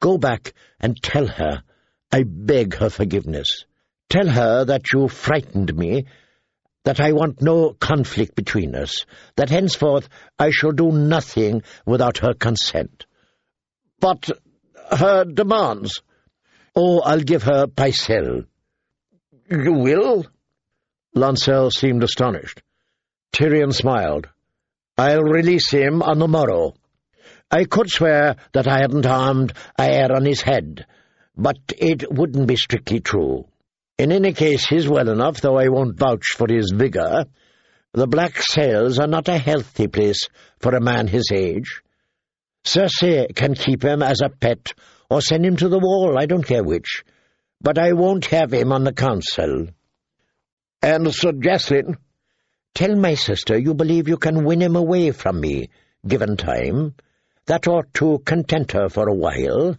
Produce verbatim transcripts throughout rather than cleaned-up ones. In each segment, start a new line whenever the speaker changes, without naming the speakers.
Go back and tell her I beg her forgiveness. Tell her that you frightened me, that I want no conflict between us, that henceforth I shall do nothing without her consent. But her demands? Oh, I'll give her Pycelle. You will? Lancel seemed astonished. Tyrion smiled. I'll release him on the morrow. I could swear that I hadn't harmed a hair on his head, but it wouldn't be strictly true. In any case, he's well enough, though I won't vouch for his vigour. The Black Sails are not a healthy place for a man his age. Cersei can keep him as a pet, or send him to the wall, I don't care which. But I won't have him on the council. And Sir Jacelyn? Tell my sister you believe you can win him away from me, given time. That ought to content her for a while.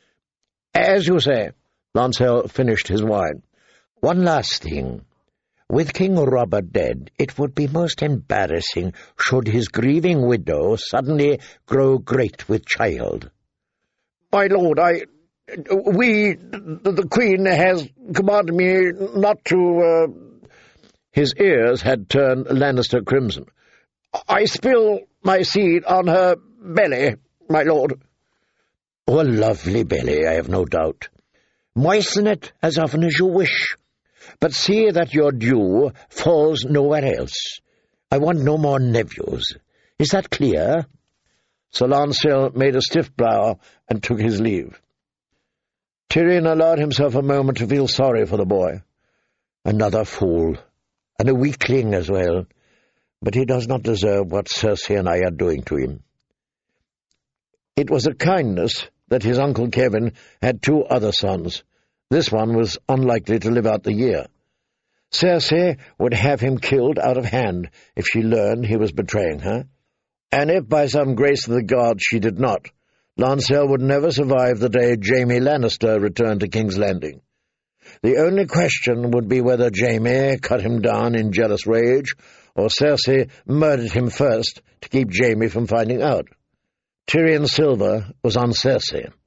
As you say. Lancel finished his wine. One last thing. With King Robert dead, it would be most embarrassing should his grieving widow suddenly grow great with child. My lord, I... We... The Queen has commanded me not to... Uh... His ears had turned Lannister crimson. I spill my seed on her belly, my lord. Oh, a lovely belly, I have no doubt. Moisten it as often as you wish, but see that your dew falls nowhere else. I want no more nephews. Is that clear? Sir Lancel made a stiff brow and took his leave. Tyrion allowed himself a moment to feel sorry for the boy. Another fool, and a weakling as well, but he does not deserve what Cersei and I are doing to him. It was a kindness that his uncle Kevin had two other sons. This one was unlikely to live out the year. Cersei would have him killed out of hand if she learned he was betraying her, and if by some grace of the gods she did not, Lancel would never survive the day Jaime Lannister returned to King's Landing. The only question would be whether Jaime cut him down in jealous rage, or Cersei murdered him first to keep Jaime from finding out. Tyrion Silver was on Cersei.